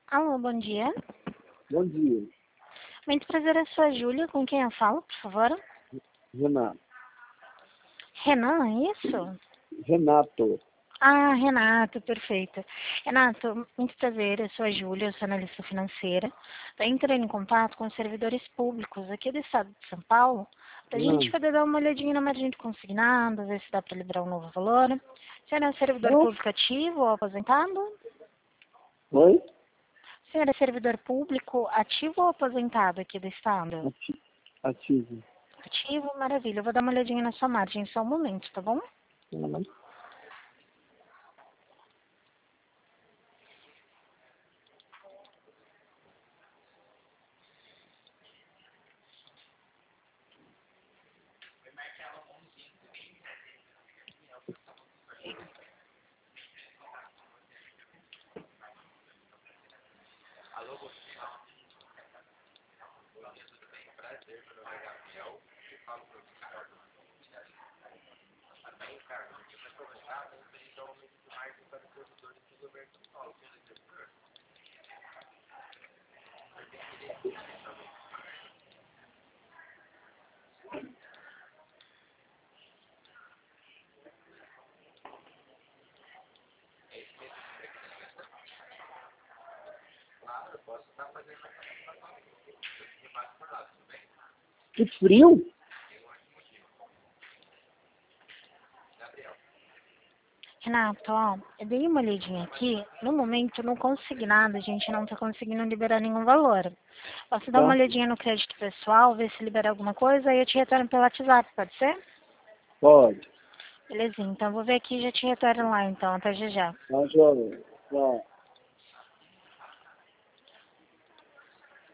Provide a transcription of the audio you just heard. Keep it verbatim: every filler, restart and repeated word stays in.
Alô, bom dia. Bom dia, Muito prazer, eu sou a Júlia. Com quem eu falo, por favor? Renato. Renan, é isso? Renato. Ah, Renato, perfeito. Renato, muito prazer, eu sou a Júlia, eu sou analista financeira. Estou entrando em contato com os servidores públicos aqui do estado de São Paulo, para a gente Hum. poder dar uma olhadinha na margem de consignado, ver se dá para liberar um novo valor. Você é um servidor Hum? público ativo ou aposentado? Oi? O senhor é servidor público ativo ou aposentado aqui do estado? Ati- Ativo. Ativo, maravilha. Eu vou dar uma olhadinha na sua margem só um momento, tá bom? Hum. Que frio? Renato, ó, eu dei uma olhadinha aqui. No momento, no consignado, a gente não tá conseguindo liberar nenhum valor. Posso dar uma Tá? olhadinha no crédito pessoal, ver se libera alguma coisa, aí eu te retorno pelo WhatsApp, pode ser? Pode. Belezinha, então eu vou ver aqui e já te retorno lá, então. Até já já. Tá, jovem. Tá.